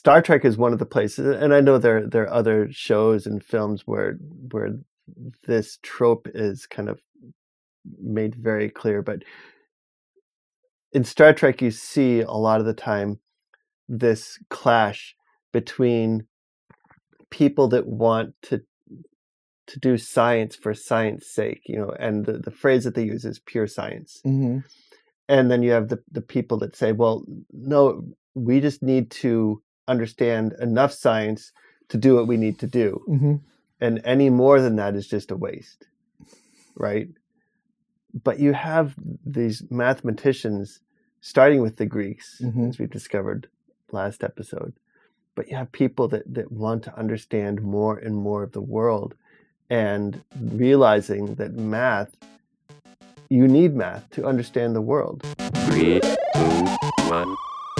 Star Trek is one of the places, and I know there are other shows and films where this trope is kind of made very clear, but in Star Trek you see a lot of the time this clash between people that want to do science for science sake, and the phrase that they use is pure science. Mm-hmm. And then you have the people that say, well, no, we just need to understand enough science to do what we need to do. Mm-hmm. And any more than that is just a waste, right? But you have these mathematicians, starting with the Greeks, Mm-hmm. as we discovered last episode, but you have people that want to understand more and more of the world, and realizing that you need math to understand the world. 3, 2, 1.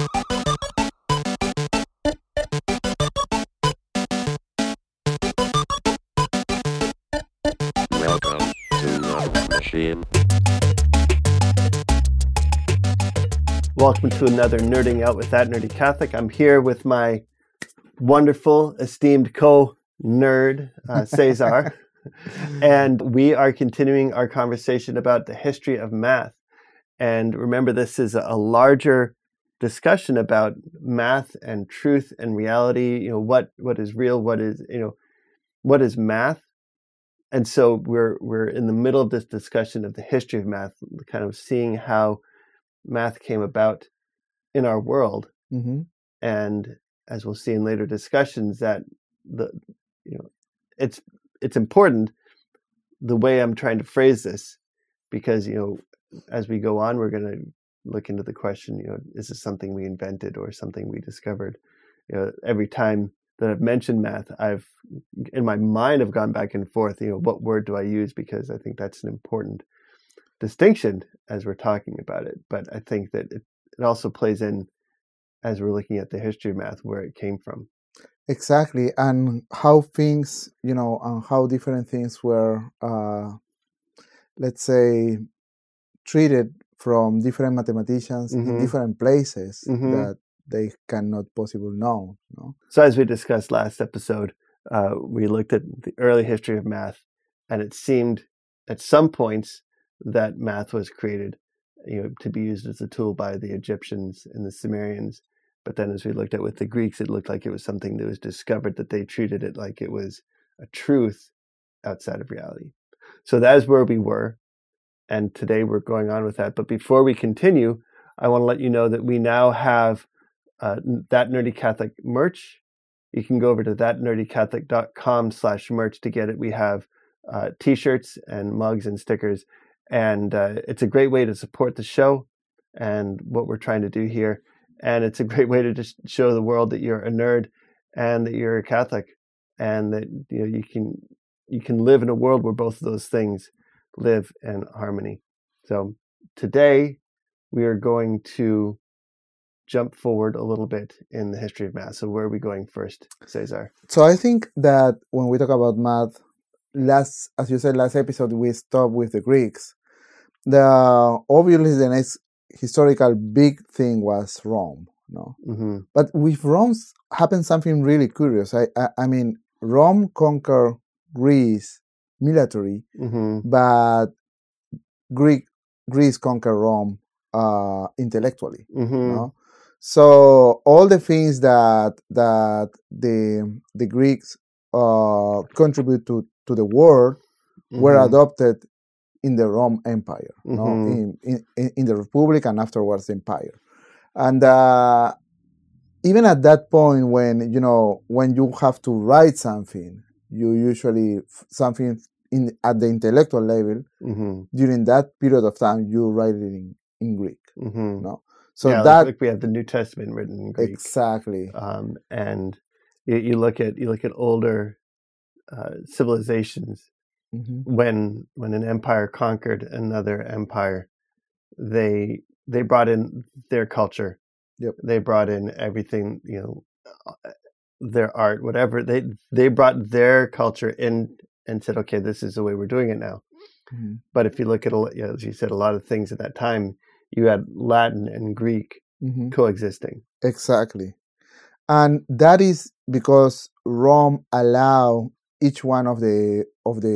Welcome to Love Machine. Welcome to another Nerding Out with That Nerdy Catholic. I'm here with my wonderful, esteemed co-nerd, Cesar. And we are continuing our conversation about the history of math. And remember, this is a larger discussion about math and truth and reality. What is real? What is math? And so we're in the middle of this discussion of the history of math, kind of seeing how math came about in our world. Mm-hmm. And as we'll see in later discussions, that it's important the way I'm trying to phrase this, because as we go on, we're going to look into the question, is this something we invented or something we discovered? Every time that I've mentioned math, I've in my mind have gone back and forth, what word do I use, because I think that's an important distinction as we're talking about it. But I think that it also plays in as we're looking at the history of math, where it came from. Exactly, and how things, and how different things were, let's say, treated from different mathematicians in Mm-hmm. different places Mm-hmm. that they cannot possibly know. So as we discussed last episode, we looked at the early history of math, and it seemed at some points that math was created, to be used as a tool by the Egyptians and the Sumerians. But then as we looked at with the Greeks, it looked like it was something that was discovered, that they treated it like it was a truth outside of reality. So that is where we were. And today we're going on with that. But before we continue, I want to let you know that we now have That Nerdy Catholic merch. You can go over to thatnerdycatholic.com/merch to get it. We have t-shirts and mugs and stickers. And it's a great way to support the show and what we're trying to do here. And it's a great way to just show the world that you're a nerd and that you're a Catholic, and that you can live in a world where both of those things live in harmony. So today we are going to jump forward a little bit in the history of math. So where are we going first, Cesar? So I think that when we talk about math, as you said, last episode, we stopped with the Greeks. Obviously the next historical big thing was Rome, Mm-hmm. But with Rome happened something really curious. I mean, Rome conquered Greece military, Mm-hmm. but Greece conquered Rome intellectually. Mm-hmm. So all the things that the Greeks contribute to the world were Mm-hmm. adopted in the Rome Empire, Mm-hmm. in the Republic and afterwards the Empire. And even at that point, when you have to write something, you usually something at the intellectual level. Mm-hmm. During that period of time, you write it in Greek. Mm-hmm. So yeah, that like we have the New Testament written in Greek. exactly. And you look at older civilizations. Mm-hmm. When an empire conquered another empire, they brought in their culture. Yep. They brought in everything, their art, whatever. They brought their culture in and said, okay, this is the way we're doing it now. Mm-hmm. But if you look at, as you said, a lot of things at that time, you had Latin and Greek Mm-hmm. coexisting. Exactly. And that is because Rome allowed each one of the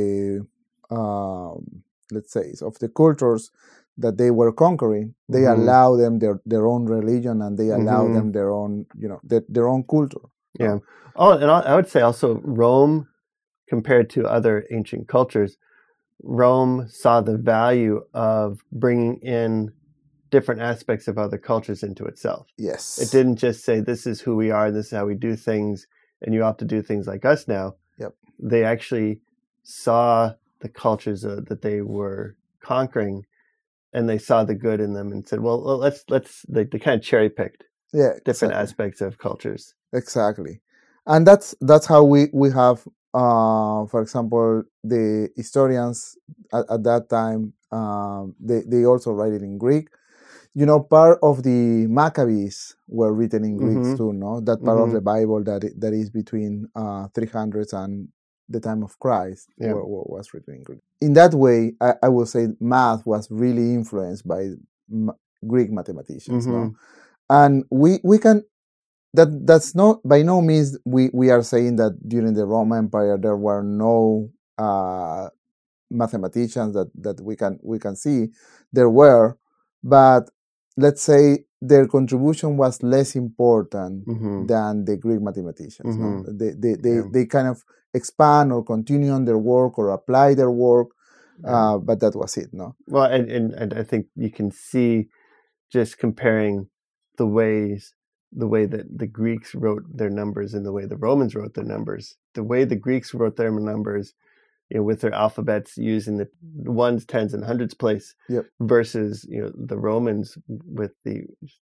let's say of the cultures that they were conquering, they Mhm. allow them their own religion, and they allow Mhm. them their own their own culture. Yeah. Oh, and I would say also Rome, compared to other ancient cultures, Rome saw the value of bringing in different aspects of other cultures into itself. Yes. It didn't just say, this is who we are, this is how we do things, and you have to do things like us now. Yep. They actually saw the cultures that they were conquering, and they saw the good in them and said, well, let's they kind of cherry picked different aspects of cultures. Exactly. And that's how we have, for example, the historians at that time, they also write it in Greek. Part of the Maccabees were written in Greek Mhm. too, no? That part of Mhm. the Bible that is between 300s and the time of Christ Yeah. was written in Greek. In that way, I would say math was really influenced by Greek mathematicians, no? Mhm. And we can, that's not, by no means we are saying that during the Roman Empire there were no mathematicians that we can see. There were, but let's say their contribution was less important Mhm. than the Greek mathematicians. No? Yeah. They kind of expand or continue on their work or apply their work, Yeah. but that was it. No. Well, and I think you can see, just comparing the way that the Greeks wrote their numbers and the way the Romans wrote their numbers. The way the Greeks wrote their numbers, with their alphabets using the ones, tens, and hundreds place, Yep. versus the Romans with the.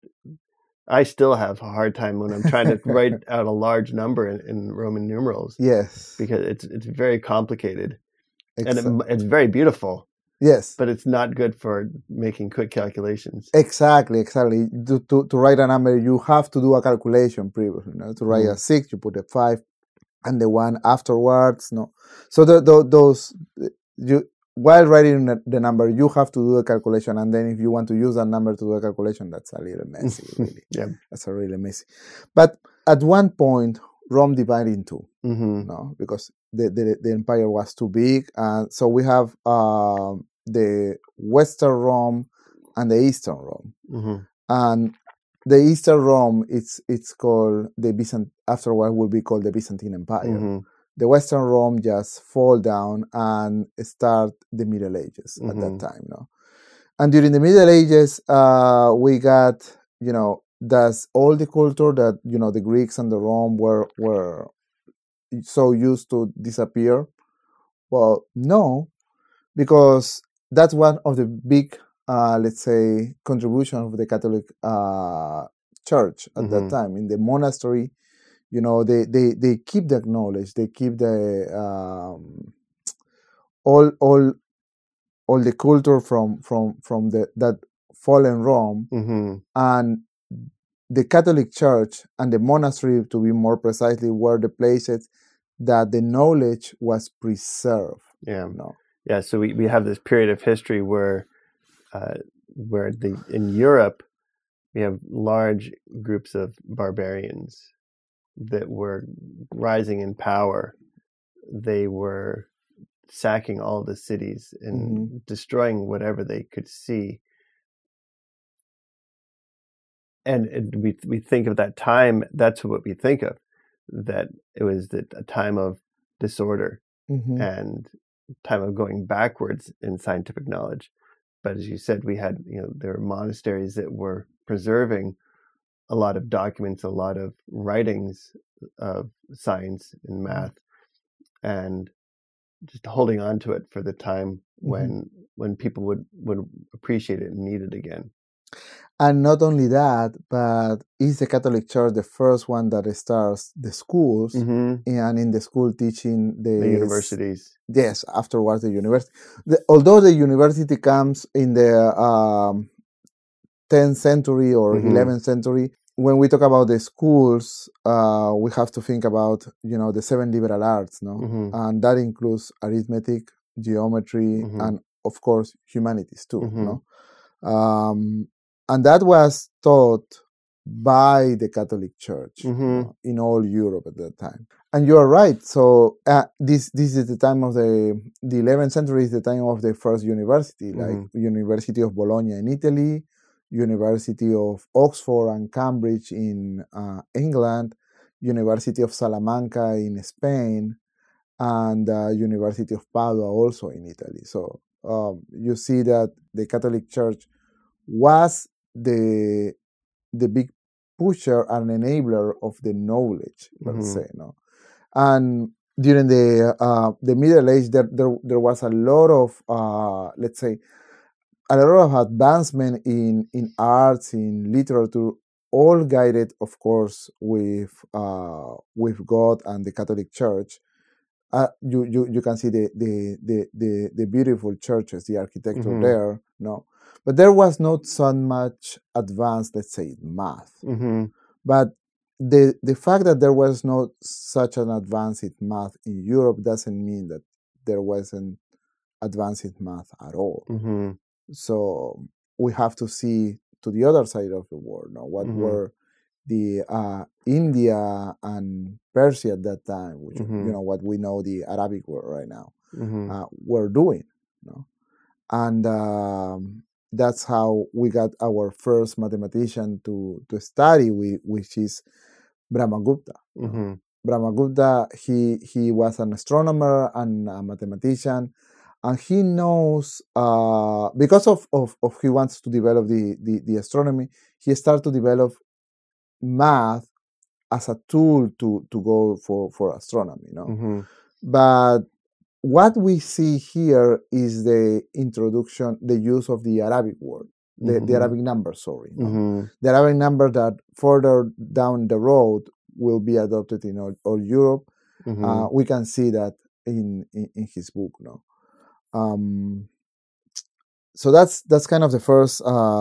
I still have a hard time when I'm trying to write out a large number in Roman numerals. Yes. Because it's very complicated, Exa- and it's very beautiful. Yes. But it's not good for making quick calculations. Exactly. To write a number, you have to do a calculation previously. To write a 6, you put a 5 and the 1 afterwards. No, so those while writing the number, you have to do a calculation, and then if you want to use that number to do a calculation, that's a little messy. Really, Yeah, that's a really messy. But at one point, Rome divided in two. Mm-hmm. No, because the empire was too big, and so we have the Western Rome and the Eastern Rome. Mm-hmm. And the Eastern Rome, it's called the afterward will be called the Byzantine Empire. Mm-hmm. The Western Rome just fall down and start the Middle Ages at that time. No, and during the Middle Ages, we got that's all the culture that the Greeks and the Rome were so used to disappear. Well, no, because that's one of the big, let's say, contribution of the Catholic Church at that time. In the monastery, they keep the knowledge, they keep the all the culture from that fallen Rome, and the Catholic Church and the monastery, to be more precisely, were the places that the knowledge was preserved. Yeah. Yeah. So we have this period of history where in Europe we have large groups of barbarians that were rising in power. They were sacking all the cities and destroying whatever they could see. And we think of that time, that's what we think of, that it was a time of disorder and time of going backwards in scientific knowledge. But as you said, we had, there were monasteries that were preserving a lot of documents, a lot of writings of science and math, and just holding on to it for the time when people would appreciate it and need it again. And not only that, but is the Catholic Church the first one that starts the schools, and in the school teaching the universities. Yes, afterwards the university. Although the university comes in the 10th century or 11th century, when we talk about the schools, we have to think about the 7 liberal arts, no, and that includes arithmetic, geometry, and of course humanities too, no. And that was taught by the Catholic Church Mhm. in all Europe at that time. And you are right. So this is the time of the 11th century is the time of the first university, like University of Bologna in Italy, University of Oxford and Cambridge in England, University of Salamanca in Spain, and University of Padua also in Italy. So you see that the Catholic Church was the big pusher and enabler of the knowledge, per se, no. And during the Middle Age, there was a lot of let's say a lot of advancement in arts, in literature, all guided, of course, with God and the Catholic Church. You can see the beautiful churches, the architecture there, no. But there was not so much advanced, let's say, math. But the fact that there was not such an advanced math in Europe doesn't mean that there wasn't advanced math at all. So we have to see to the other side of the world, no? What were the India and Persia at that time, which what we know the Arabic world right now, were doing, no? And that's how we got our first mathematician to study with, which is Brahmagupta. Brahmagupta, he was an astronomer and a mathematician, and he knows because of he wants to develop the astronomy, he started to develop math as a tool to go for astronomy, no? But what we see here is the introduction, the use of the Arabic word, the Arabic number, sorry. No? The Arabic number that further down the road will be adopted in all Europe. We can see that in his book. No? So that's kind of the first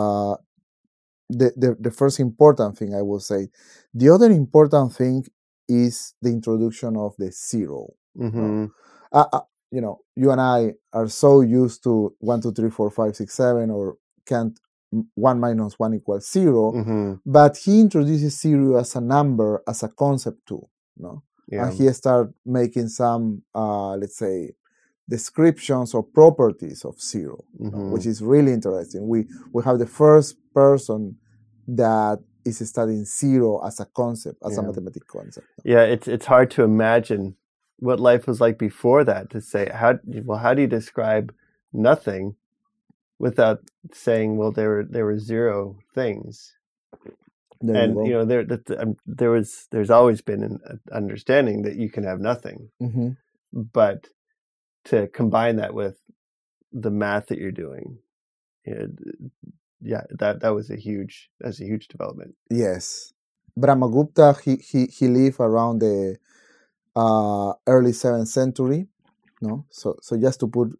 the first important thing I will say. The other important thing is the introduction of the zero. No? You and I are so used to 1, 2, 3, 4, 5, 6, 7, or can't 1 minus 1 equals 0. But he introduces 0 as a number, as a concept too. No? And he started making some, let's say, descriptions or properties of 0, which is really interesting. We have the first person that is studying 0 as a concept, as a mathematical concept. Yeah, it's hard to imagine what life was like before that, to say how do you describe nothing without saying, well, there were 0 things. There's always been an understanding that you can have nothing, but to combine that with the math that you're doing, that was a huge development. Yes, Brahmagupta, he lived around the early 7th century, no. So just to put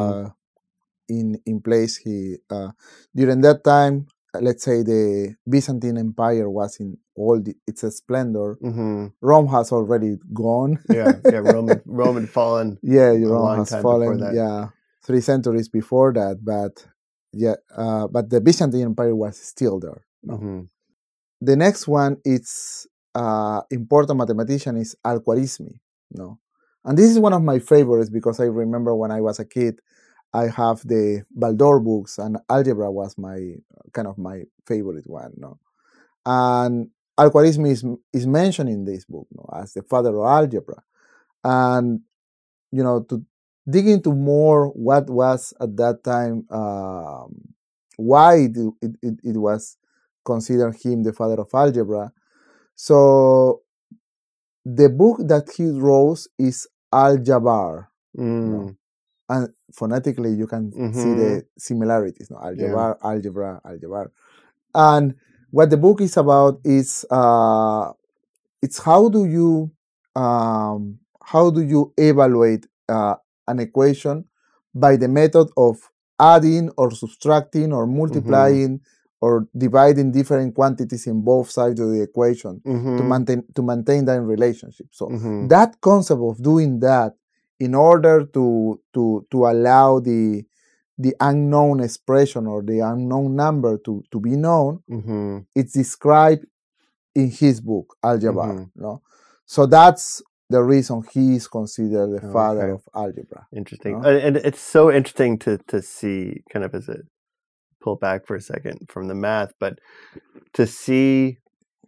in place, he during that time, let's say the Byzantine Empire was in all its splendor. Rome has already gone. Rome had fallen. Rome has fallen. 3 centuries before that, but but the Byzantine Empire was still there. No? The next one, it's important mathematician, is Al-Khwarizmi. No, and this is one of my favorites because I remember when I was a kid, I have the Baldor books, and algebra was my favorite one. No, and Al-Khwarizmi is mentioned in this book, no, as the father of algebra, and to dig into more what was at that time, why it was considered him the father of algebra. So the book that he wrote is Al-Jabar. No? And phonetically, you can see the similarities. No? Al-Jabar, algebra, Al-Jabar. And what the book is about is it's how do you evaluate an equation by the method of adding or subtracting or multiplying or dividing different quantities in both sides of the equation to maintain that relationship. So that concept of doing that in order to allow the unknown expression or the unknown number to be known, it's described in his book Al-Jabar. Mhm. No, so that's the reason he is considered the father Okay. of algebra. Interesting. No? And it's so interesting to see, kind of as a pull back for a second from the math, but to see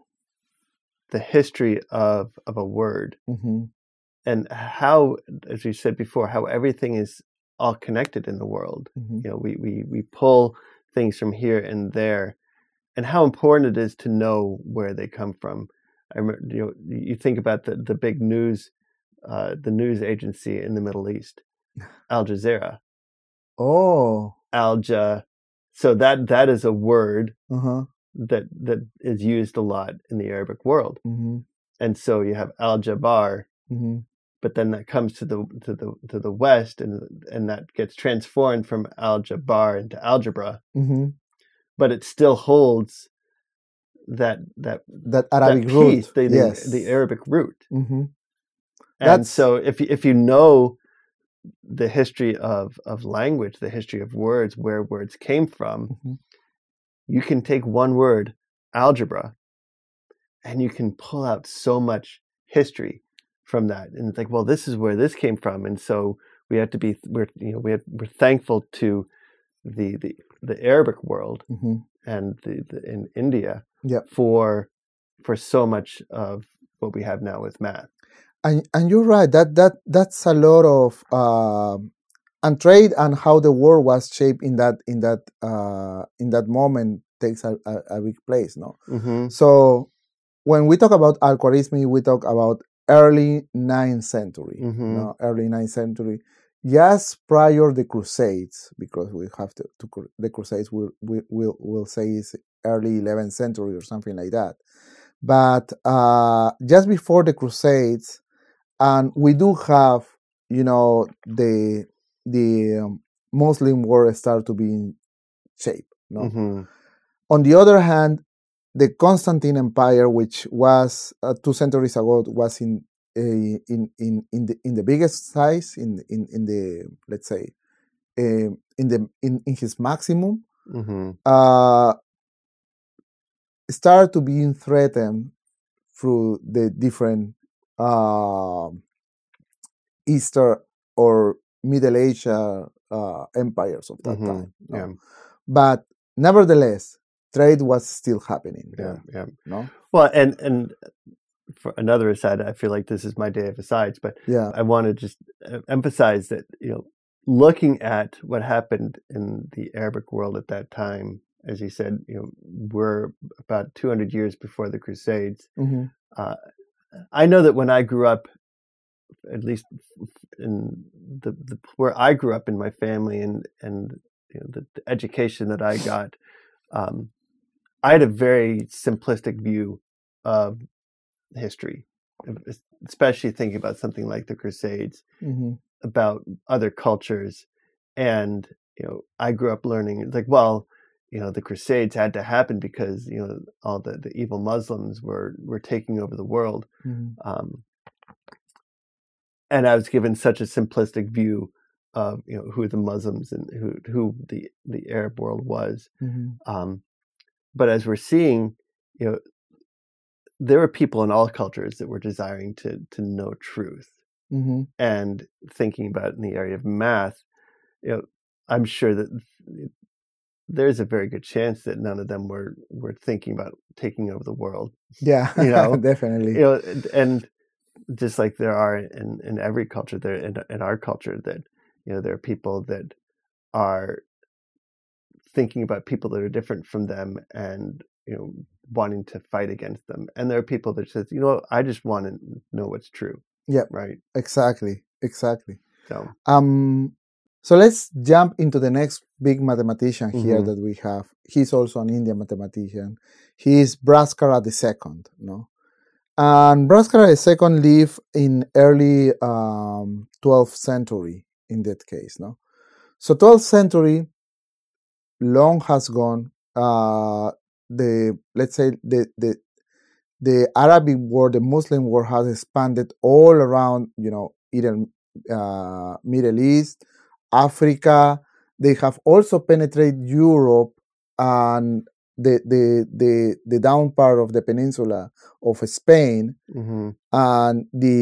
the history of a word Mm-hmm. and how, as you said before, how everything is all connected in the world. Mm-hmm. You know, we pull things from here and there, and how important it is to know where they come from. I remember, you know, you think about the big news, the news agency in the Middle East, Al Jazeera, Oh. Alja. So that is a word Uh-huh. that is used a lot in the Arabic world, Mm-hmm. and so you have Al Jabar, Mm-hmm. but then that comes to the West, and that gets transformed from Al Jabar into algebra, Mm-hmm. but it still holds that Arabic piece, root. Yes. the Arabic root. Mm-hmm. And That's- so if you know the history of language, the history of words, where words came from, Mm-hmm. you can take one word, algebra, and you can pull out so much history from that. And it's like, well, this is where this came from, and so we have to be we're thankful to the Arabic world Mm-hmm. and the in India Yep. for so much of what we have now with math. And you're right. That's a lot of and trade and how the world was shaped in that moment takes a big place. No. Mm-hmm. So when we talk about Al-Khwarizmi, we talk about early 9th century. Mm-hmm. No, early 9th century, just prior the Crusades, because we have to the Crusades we'll say is early 11th century or something like that. But just before the Crusades, and we do have, you know, the Muslim world start to be in shape. No. Mm-hmm. On the other hand, the Constantine Empire, which was 2 centuries ago, was in the biggest size, in the, let's say, in his maximum, Mm-hmm. started to be threatened through the different Eastern or Middle Asia empires of that Mm-hmm. time. No? Yeah. But nevertheless, trade was still happening there. Yeah. No? Well, and for another aside, I feel like this is my day of asides, but Yeah. I want to just emphasize that, you know, looking at what happened in the Arabic world at that time, as you said, you know, we're about 200 years before the Crusades. Mm-hmm. I know that when I grew up, at least in the where I grew up in my family and you know, the education that I got, I had a very simplistic view of history, especially thinking about something like the Crusades, Mm-hmm. about other cultures. And, you know, I grew up learning, it's like, well, you know, the Crusades had to happen because, you know, all the evil Muslims were taking over the world. Mm-hmm. And I was given such a simplistic view of, you know, who the Muslims and who the Arab world was. Mm-hmm. But as we're seeing, you know, there were people in all cultures that were desiring to know truth. Mm-hmm. And thinking about it in the area of math, you know, I'm sure that there's a very good chance that none of them were thinking about taking over the world. Yeah, you know, definitely. You know, and just like there are in every culture, there in our culture, that, you know, there are people that are thinking about people that are different from them and, you know, wanting to fight against them. And there are people that says, you know, I just want to know what's true. Yeah, right. Exactly. So so let's jump into the next big mathematician here Mhm. that we have. He's also an Indian mathematician. He is Bhaskara II. No, and Bhaskara II lived in early 12th century. In that case, no. So 12th century, long has gone. Let's say the Arabic world, the Muslim world, has expanded all around, you know, either Middle East, Africa. They have also penetrated Europe and the down part of the peninsula of Spain, Mm-hmm. and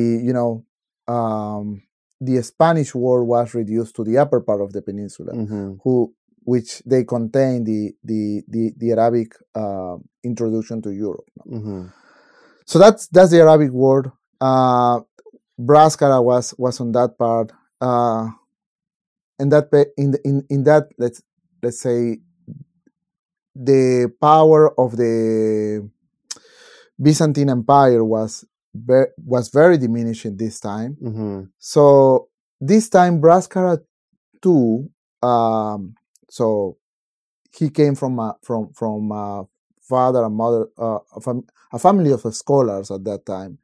the Spanish world was reduced to the upper part of the peninsula, Mm-hmm. which they contain the Arabic introduction to Europe. Mm-hmm. So that's the Arabic world. Brascara was on that part, and that in that let's say the power of the Byzantine Empire was very diminished in this time. Mm-hmm. So this time Brascara too. So he came from father and mother, a family of scholars at that time.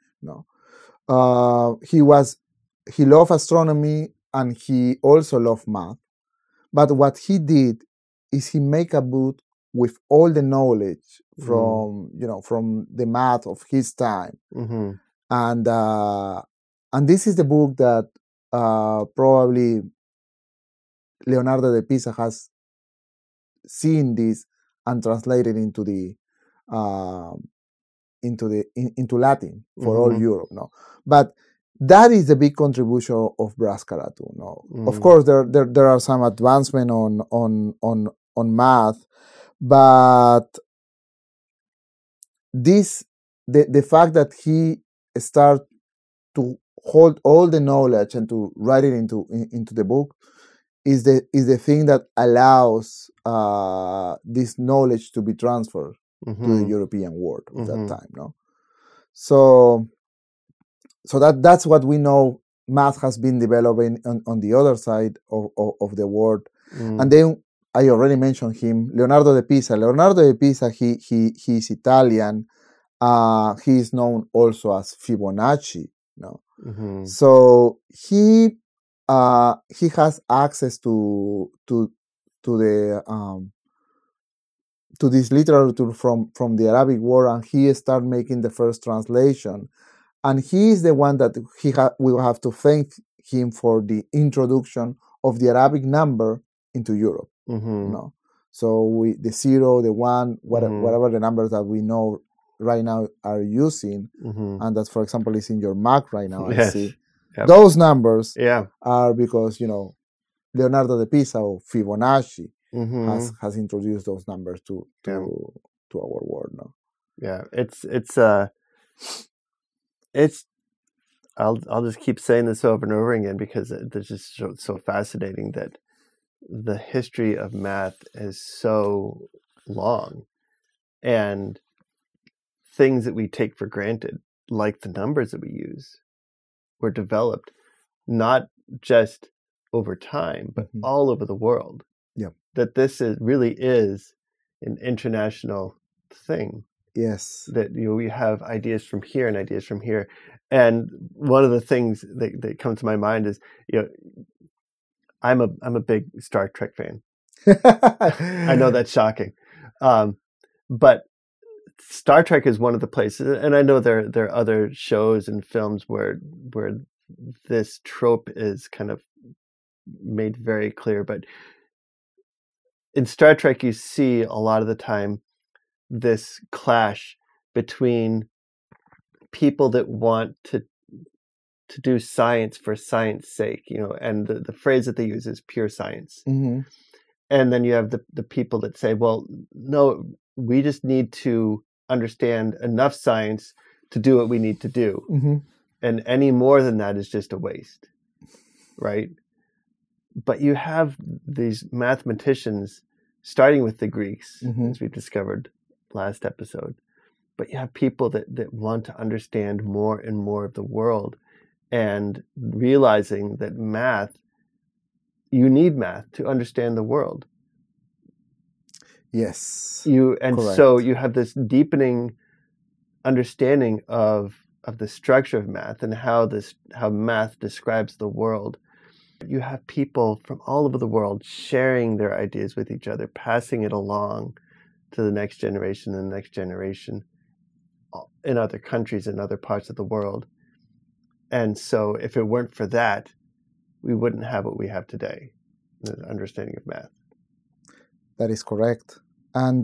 He loved astronomy and he also loved math. But what he did is he make a book with all the knowledge from the math of his time, Mm-hmm. and this is the book that probably Leonardo de Pisa has seen this and translated into Latin for all Europe. But that is the big contribution of Brascara too. Of course, there are some advancement on math, but the fact that he start to hold all the knowledge and to write it into the book is the thing that allows this knowledge to be transferred to the European world at that time. So that's what we know. Math has been developing on the other side of the world, and then I already mentioned him, Leonardo de Pisa. Leonardo de Pisa, he's Italian. He is known also as Fibonacci. So he has access to this literature from the Arabic world, and he start making the first translation. And he is the one that we will have to thank him for the introduction of the Arabic number into Europe. So the 0, the 1, whatever the numbers that we know right now are using, and that, for example, is in your Mac right now. Yes. I see. Yep. Those numbers Yeah. are because Leonardo de Pisa or Fibonacci has introduced those numbers to our world now. Yeah, I'll just keep saying this over and over again because it's just so fascinating that the history of math is so long, and things that we take for granted, like the numbers that we use, were developed not just over time, but all over the world. Yep. That this really is an international thing. Yes. That we have ideas from here and ideas from here. And one of the things that come to my mind is, I'm a big Star Trek fan. I know that's shocking. But Star Trek is one of the places, and I know there are other shows and films where this trope is kind of made very clear. But in Star Trek, you see a lot of the time this clash between people that want to do science for science sake, and the phrase that they use is pure science. And then you have the people that say, well, no, we just need to understand enough science to do what we need to do. And any more than that is just a waste, right? But you have these mathematicians, starting with the Greeks, as we discovered last episode, but you have people that want to understand more and more of the world, and realizing that you need math to understand the world. Yes. Correct. So you have this deepening understanding of the structure of math and how math describes the world. You have people from all over the world sharing their ideas with each other, passing it along to the next generation and the next generation in other countries and other parts of the world. And so if it weren't for that, we wouldn't have what we have today, the understanding of math. That is correct. And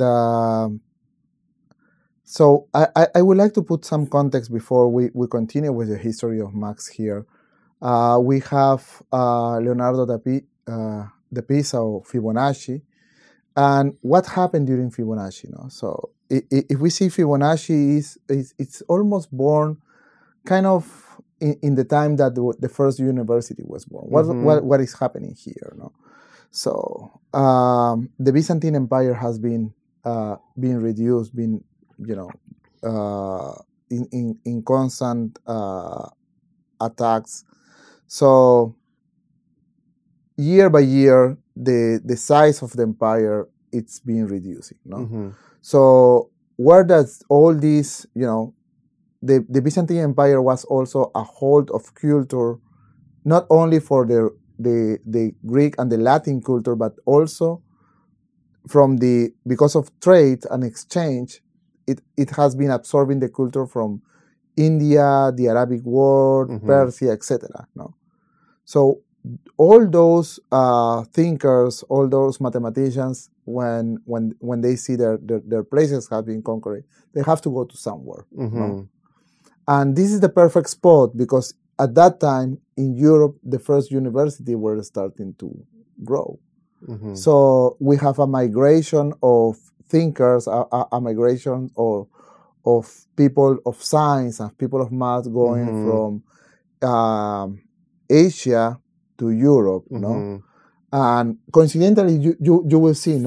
so I would like to put some context before we continue with the history of Max here. We have Leonardo da Pisa or Fibonacci, and what happened during Fibonacci. So if we see Fibonacci it's almost born kind of in the time that the first university was born. What is happening here? So the Byzantine Empire has been reduced, in constant attacks. So year by year, the size of the empire it's been reducing. So where does all this, the Byzantine Empire was also a hold of culture, not only for the Greek and the Latin culture, but also because of trade and exchange, it has been absorbing the culture from India, the Arabic world, Persia, etc. So all those thinkers, all those mathematicians, when they see their places have been conquered, they have to go to somewhere. And this is the perfect spot because at that time in Europe, the first university were starting to grow. So we have a migration of thinkers, a migration of people of science and people of math going from Asia to Europe. And coincidentally, you will see,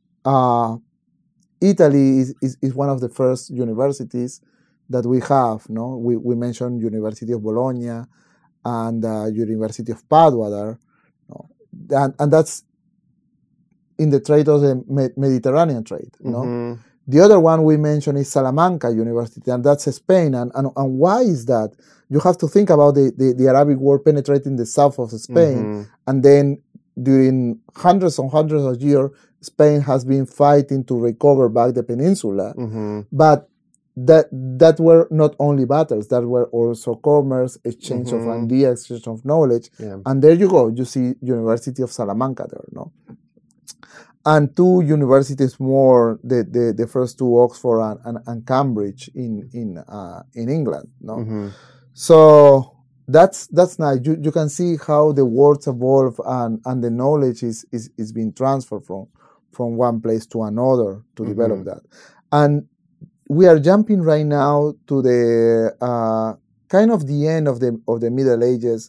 Italy is one of the first universities that we have. We mentioned University of Bologna and University of Padua there, and that's in the trade of the Mediterranean trade. The other one we mentioned is Salamanca University, and that's Spain. And why is that? You have to think about the Arabic world penetrating the south of Spain, and then during hundreds and hundreds of years, Spain has been fighting to recover back the peninsula. But that were not only battles, that were also commerce, exchange of ideas, exchange of knowledge. And there you go, you see University of Salamanca there, and two universities more, the first two, Oxford and Cambridge in England. So that's nice. You can see how the words evolve and the knowledge is being transferred from one place to another to develop that. And we are jumping right now to the kind of the end of the Middle Ages.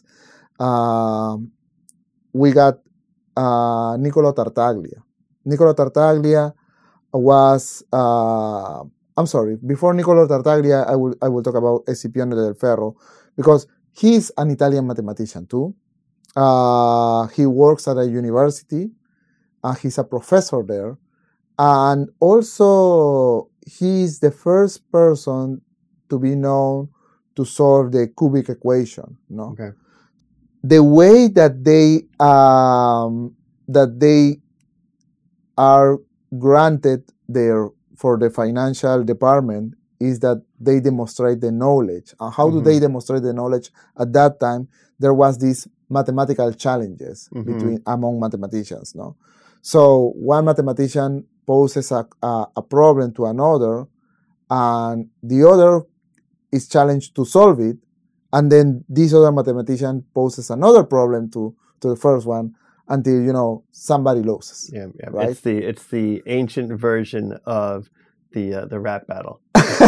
We got Niccolo Tartaglia. Niccolo Tartaglia was before Niccolo Tartaglia, I will talk about Escipione del Ferro, because he's an Italian mathematician too. He works at a university. He's a professor there, and also he's the first person to be known to solve the cubic equation. Okay. The way that they are granted there for the financial department is that they demonstrate the knowledge. And how do they demonstrate the knowledge? At that time, there was these mathematical challenges among mathematicians. So one mathematician poses a problem to another, and the other is challenged to solve it, and then this other mathematician poses another problem to the first one, until somebody loses. Yeah, right. It's the ancient version of the rap battle.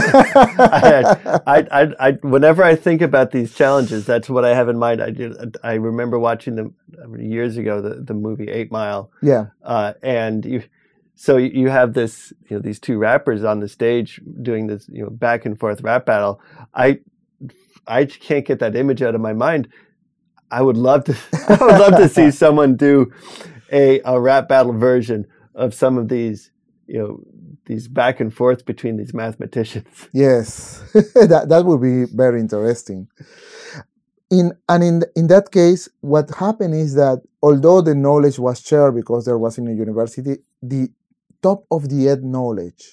Whenever I think about these challenges, that's what I have in mind. I remember watching them years ago, the movie 8 Mile. Yeah. And you have this, these two rappers on the stage doing this, back and forth rap battle. I can't get that image out of my mind. I would love to see someone do a rap battle version of some of these, these back and forth between these mathematicians. Yes, that would be very interesting. In that case, what happened is that although the knowledge was shared because there was in a university, the top of the head knowledge,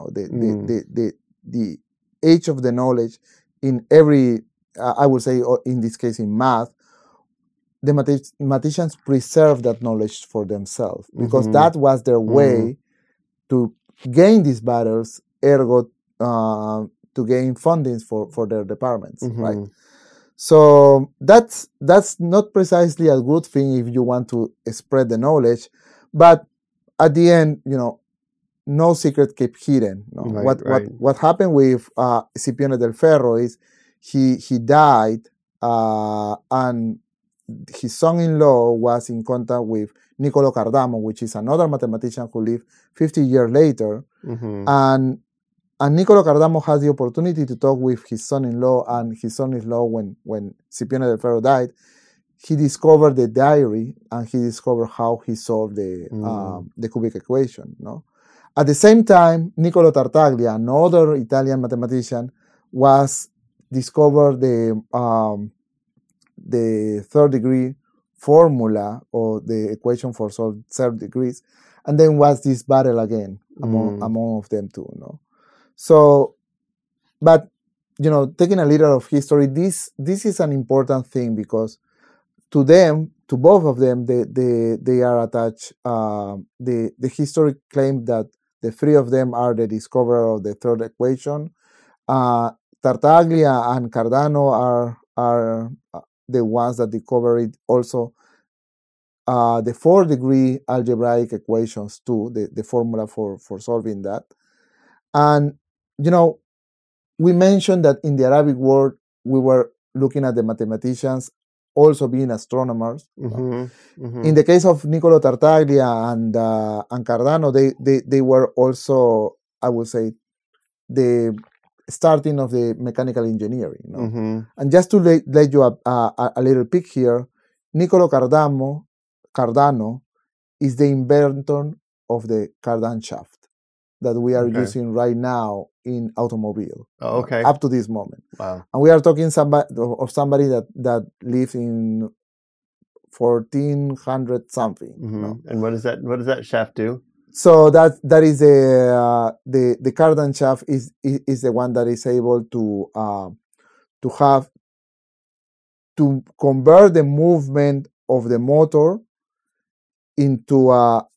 the age of the knowledge in every, I would say in this case in math, the mathematicians preserved that knowledge for themselves because that was their way to gain these battles, ergo to gain fundings for their departments, right? So that's not precisely a good thing if you want to spread the knowledge, but at the end, no secret kept hidden. No? What happened with Scipione del Ferro is he died, and his son-in-law was in contact with Niccolo Cardano, which is another mathematician who lived 50 years later, and Niccolo Cardano had the opportunity to talk with his son-in-law, and his son-in-law, when Scipione del Ferro died, he discovered the diary, and he discovered how he solved the cubic equation. No? At the same time, Niccolo Tartaglia, another Italian mathematician, was discovered the third-degree formula, or the equation for solving third degrees, and then was this battle again among of them too. No? So, but taking a little of history, this is an important thing, because to both of them, they are attached. The history claimed that the three of them are the discoverer of the third equation. Tartaglia and Cardano are the ones that discovered also the fourth-degree algebraic equations too, the formula for solving that. And we mentioned that in the Arabic world, we were looking at the mathematicians also being astronomers. In the case of Niccolo Tartaglia and Cardano, they were also, I would say, the starting of the mechanical engineering. And just to let you a little peek here, Niccolo Cardano is the inventor of the Cardan shaft that we are using right now in automobile. Up to this moment. Wow. And we are talking of somebody that lived in 1400 something. And what does that shaft do? So that is the Cardan shaft is the one that is able to convert the movement of the motor into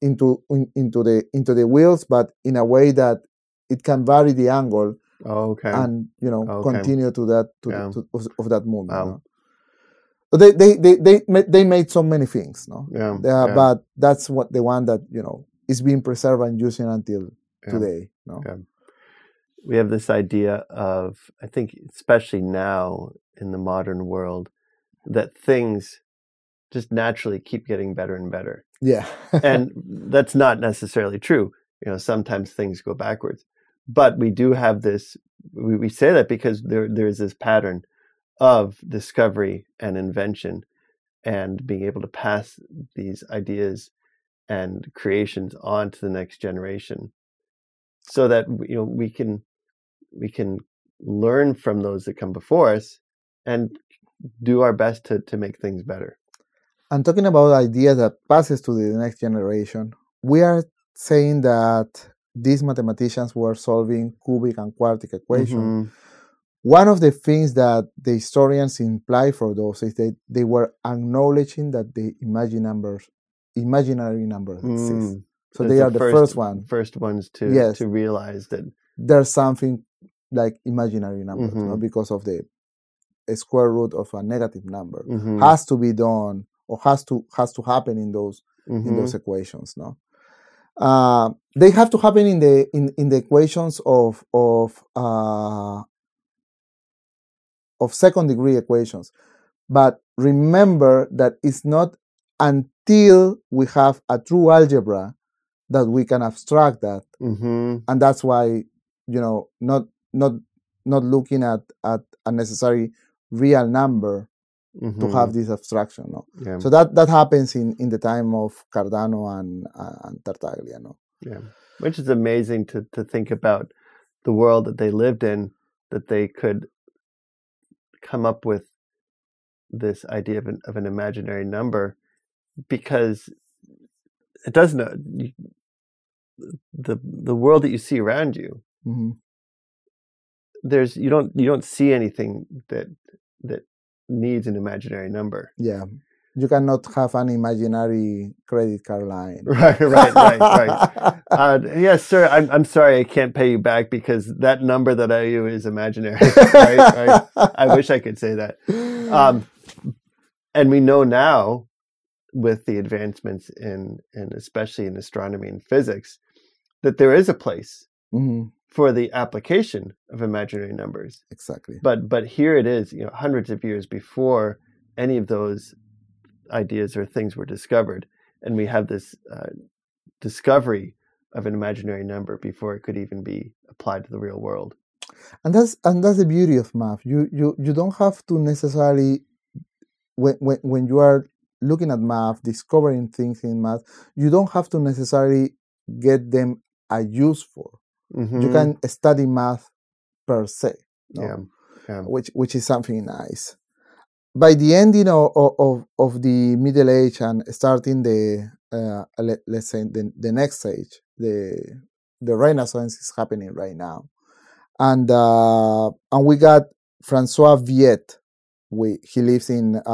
the wheels, but in a way that it can vary the angle. And continue to that of that movement. So they made so many things. But that's the one that is being preserved and using until today. We have this idea of, I think, especially now in the modern world, that things just naturally keep getting better and better. Yeah. And that's not necessarily true. Sometimes things go backwards. But we do have this, we say that because there is this pattern of discovery and invention, and being able to pass these ideas and creations on to the next generation, so that we can learn from those that come before us and do our best to make things better. And talking about ideas that passes to the next generation, we are saying that these mathematicians were solving cubic and quartic equations. One of the things that the historians imply for those is that they were acknowledging that the imaginary numbers exist. So they are the first ones to realize that there's something like imaginary numbers, because of the square root of a negative number has to be done, or has to happen in those equations. They have to happen in the equations of second degree equations. But remember that it's not until we have a true algebra that we can abstract that, and that's why not looking at a necessary real number to have this abstraction. So that happens in the time of Cardano and Tartaglia. Which is amazing to think about the world that they lived in, that they could come up with this idea of an imaginary number, because it doesn't. The world that you see around you, you don't see anything that needs an imaginary number. Yeah. You cannot have an imaginary credit card line. Right. Yes, sir. I'm sorry, I can't pay you back because that number that I owe you is imaginary. Right. I wish I could say that. And we know now, with the advancements in especially in astronomy and physics, that there is a place for the application of imaginary numbers. Exactly. But here it is, hundreds of years before any of those ideas or things were discovered, and we have this discovery of an imaginary number before it could even be applied to the real world. And that's the beauty of math. You don't have to necessarily, when you are looking at math, discovering things in math, you don't have to necessarily get them a use for. You can study math per se, which is something nice. By the end, of the Middle Age and starting the let's say the next stage, the Renaissance is happening right now, and we got Francois Viet. He lives in the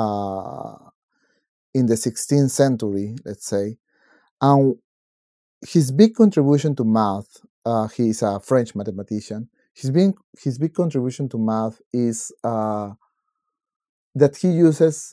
16th century, let's say, and his big contribution to math. He's a French mathematician. His big contribution to math is that he uses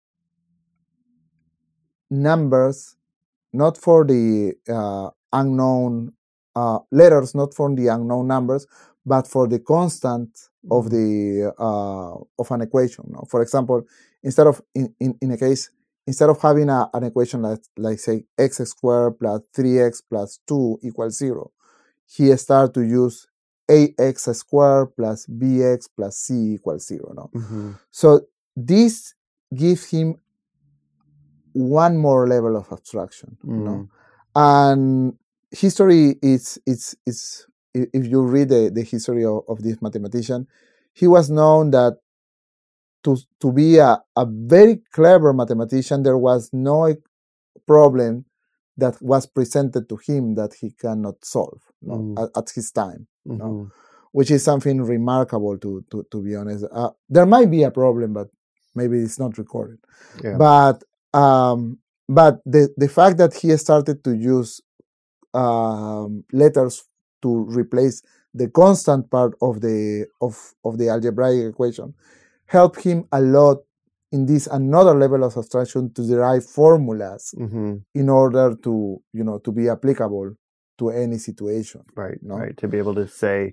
numbers not for the unknown letters, not for the unknown numbers, but for the constant of the of an equation. For example, instead of instead of having an equation like say x squared plus 3x plus 2 equals 0, he started to use ax squared plus bx plus c equals 0. So this gives him one more level of abstraction, and history is if you read the history of this mathematician, he was known that to be a very clever mathematician, there was no problem that was presented to him that he cannot solve at his time, which is something remarkable to be honest. There might be a problem, but maybe it's not recorded. Yeah. But the fact that he started to use letters to replace the constant part of the algebraic equation helped him a lot in this another level of abstraction to derive formulas in order to be applicable to any situation. Right. To be able to say,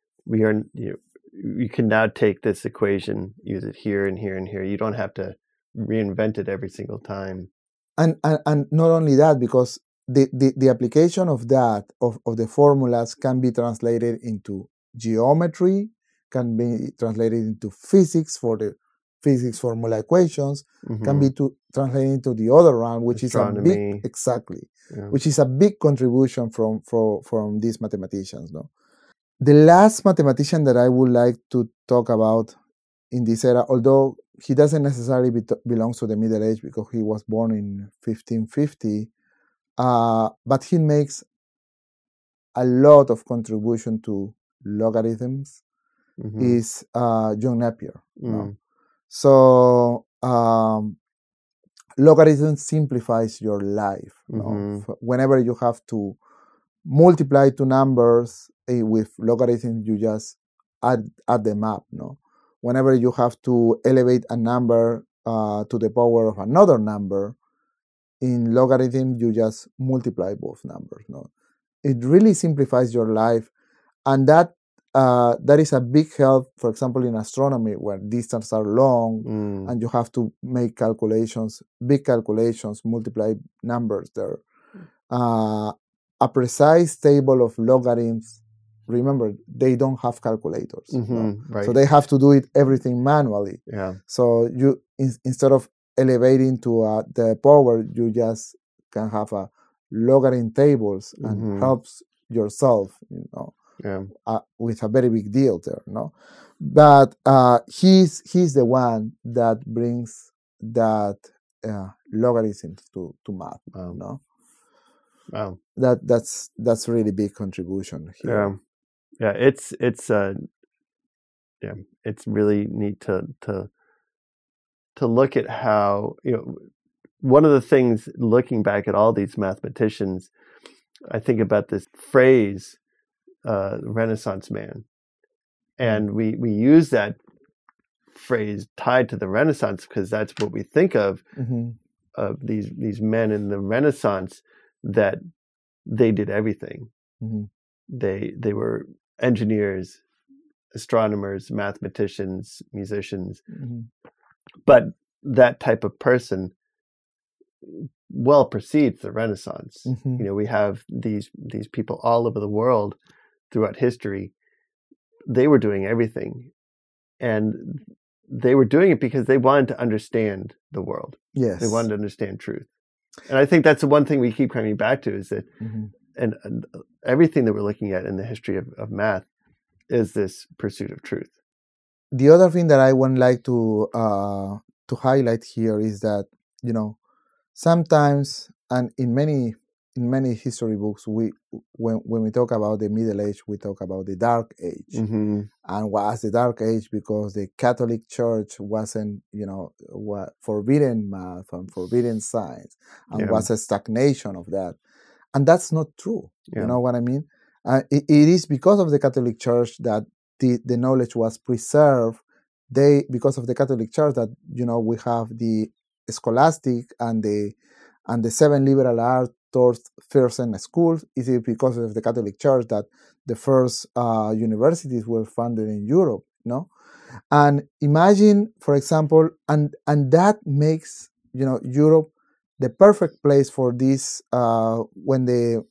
you can now take this equation, use it here and here and here. You don't have to reinvent it every single time. And not only that, because the application of that of the formulas can be translated into geometry, can be translated into physics for the physics formula equations, can be translated into the other round, which astronomy. Which is a big contribution from these mathematicians. The last mathematician that I would like to talk about in this era, although he doesn't necessarily belong to the Middle Age because he was born in 1550, but he makes a lot of contribution to logarithms, is John Napier. So logarithm simplifies your life. Whenever you have to multiply two numbers with logarithm, you just add them up. Whenever you have to elevate a number to the power of another number, in logarithm you just multiply both numbers. It really simplifies your life, and that is a big help, for example, in astronomy, where distances are long and you have to make big calculations, multiply numbers there. A precise table of logarithms, remember, they don't have calculators. Right. So they have to do everything manually. Yeah. So you instead of elevating to the power, you just can have a logarithm tables and helps yourself, with a very big deal there, But he's the one that brings that logarithms to math, Wow. That's really big contribution here. Yeah. It's really neat to to look at how, one of the things looking back at all these mathematicians, I think about this phrase, Renaissance man. And we use that phrase tied to the Renaissance because that's what we think of these men in the Renaissance, that they did everything. They were engineers, astronomers, mathematicians, musicians. But that type of person well precedes the Renaissance. We have these people all over the world throughout history. They were doing everything, and they were doing it because they wanted to understand the world. Yes, they wanted to understand truth. And I think that's the one thing we keep coming back to, is that and everything that we're looking at in the history of math is this pursuit of truth. The other thing that I would like to highlight here is that, sometimes, and in many history books, when we talk about the Middle Age, we talk about the Dark Age. And was the Dark Age because the Catholic Church wasn't, forbidden math and forbidden science, and was a stagnation of that. And that's not true. You know what I mean? It is because of the Catholic Church that the knowledge was preserved. Because of the Catholic Church that, we have the scholastic and the 7 liberal arts first schools. Is it because of the Catholic Church that the first universities were founded in Europe? And imagine, for example, and that makes Europe the perfect place for this when the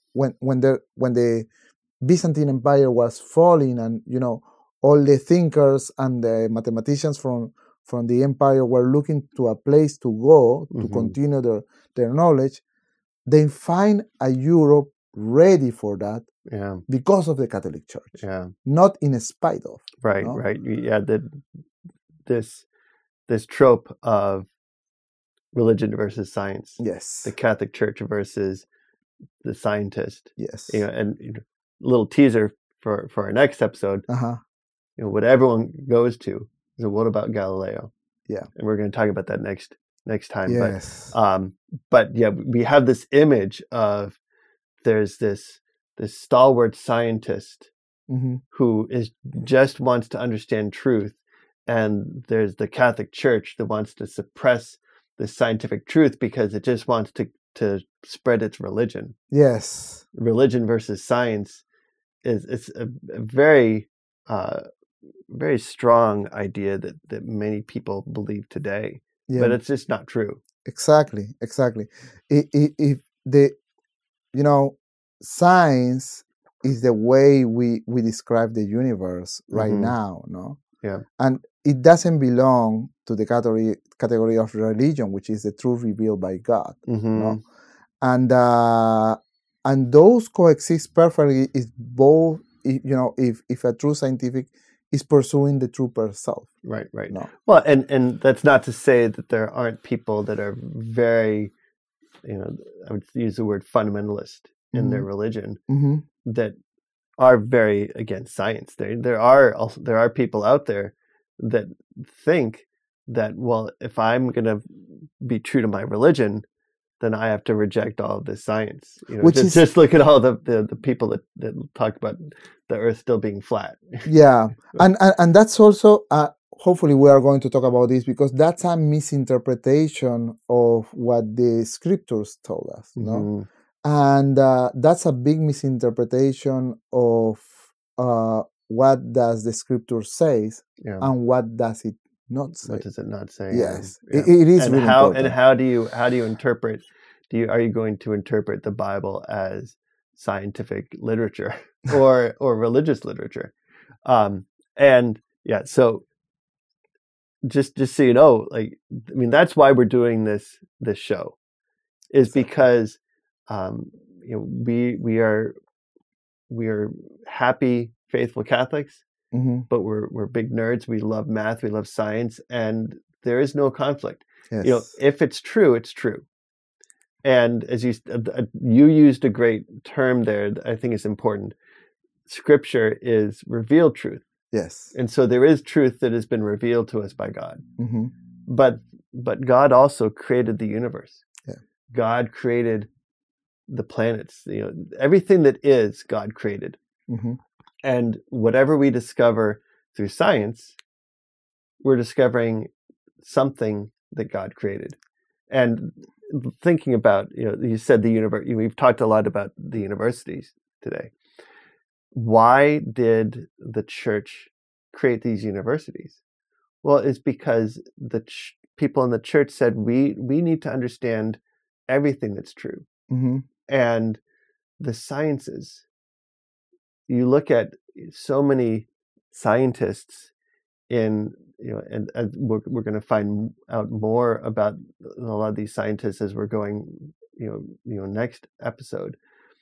Byzantine Empire was falling, and all the thinkers and the mathematicians from the empire were looking to a place to go to continue their knowledge. They find a Europe ready for that because of the Catholic Church, not in spite of. Right, right. Yeah, this trope of religion versus science. Yes. The Catholic Church versus the scientist. Yes. And a little teaser for our next episode. What everyone goes to is, what about Galileo? Yeah. And we're going to talk about that next time. Yes. But yeah, we have this image of there's this stalwart scientist who just wants to understand truth, and there's the Catholic Church that wants to suppress the scientific truth because it just wants to spread its religion. Yes. Religion versus science it's a very very strong idea that many people believe today, but it's just not true. Exactly. If the science is the way we describe the universe right now, no? Yeah. And it doesn't belong to the category of religion, which is the truth revealed by God. No? And those coexist perfectly if both, if a true scientific is pursuing the truth per self. Right. No. Well, and that's not to say that there aren't people that are very, I would use the word fundamentalist in their religion that are very against science. There are people out there that think that, well, if I'm going to be true to my religion, then I have to reject all of this science. Just look at all the people that talk about the Earth still being flat. Yeah, and that's also hopefully we are going to talk about this because that's a misinterpretation of what the scriptures told us. No, and that's a big misinterpretation of what does the scripture says and what does it not say. What does it not say? Yes, it is and really how important. And how do you interpret? Are you going to interpret the Bible as scientific literature or religious literature? So just so you know, that's why we're doing this show, is because we are happy, faithful Catholics. But we're big nerds. We love math. We love science, and there is no conflict. Yes. If it's true, it's true. And as you used a great term there, I think is important. Scripture is revealed truth. Yes. And so there is truth that has been revealed to us by God. But but God also created the universe. Yeah. God created the planets. Everything that is, God created. Mm-hmm. And whatever we discover through science, we're discovering something that God created. And thinking about, you said the universe, we've talked a lot about the universities today. Why did the church create these universities? Well, it's because the people in the church said, we need to understand everything that's true. Mm-hmm. And the sciences, you look at so many scientists and we're going to find out more about a lot of these scientists as we're going, next episode.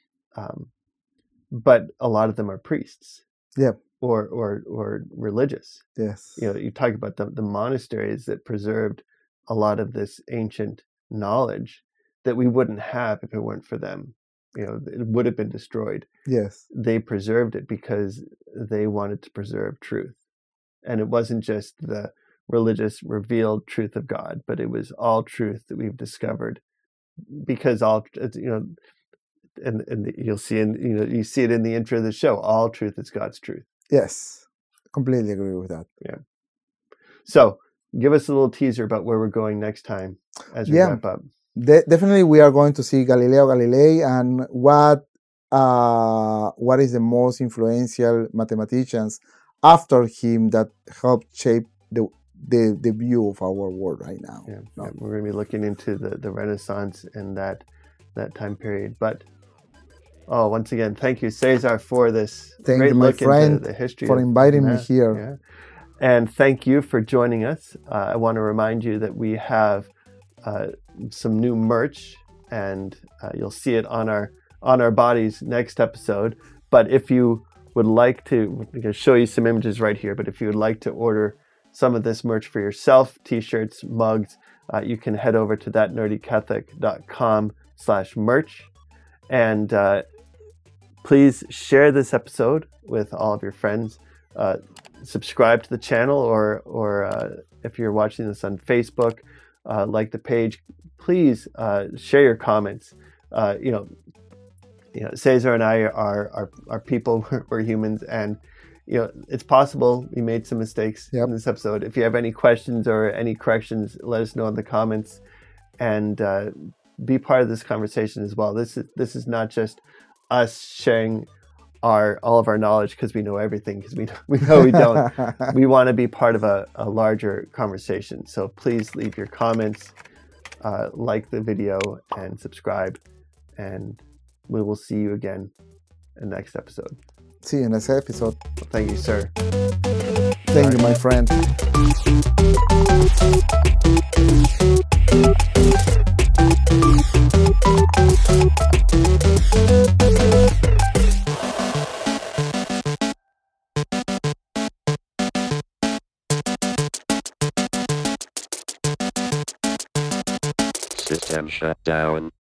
But a lot of them are priests. Yeah. Or religious. Yes. You talk about the monasteries that preserved a lot of this ancient knowledge that we wouldn't have if it weren't for them. It would have been destroyed. Yes. They preserved it because they wanted to preserve truth. And it wasn't just the religious revealed truth of God, but it was all truth that we've discovered, because all, and you'll see you see it in the intro of the show, all truth is God's truth. Yes. Completely agree with that. Yeah. So give us a little teaser about where we're going next time as we wrap up. Definitely we are going to see Galileo Galilei and what is the most influential mathematicians after him that helped shape the view of our world right now. Yeah, we're going to be looking into the Renaissance and that time period. But once again, thank you, Cesar, for this great look into the history for inviting me here. Yeah. And thank you for joining us. I want to remind you that we have some new merch, and you'll see it on our bodies next episode. But if you would like to, we're going to show you some images right here, but if you would like to order some of this merch for yourself, t-shirts, mugs, you can head over to thatnerdycatholic.com/merch. And please share this episode with all of your friends. Subscribe to the channel, or if you're watching this on Facebook, like the page. Please share your comments. Cesar and I are people. We're humans, and it's possible we made some mistakes in this episode. If you have any questions or any corrections, let us know in the comments, and be part of this conversation as well. This is not just us sharing all of our knowledge because we know everything, because we know we don't. We want to be part of a larger conversation. So please leave your comments, like the video, and subscribe, and we will see you again in the next episode. See you in the next episode. Well, thank you, sir. Thank you, my friend. System shut down.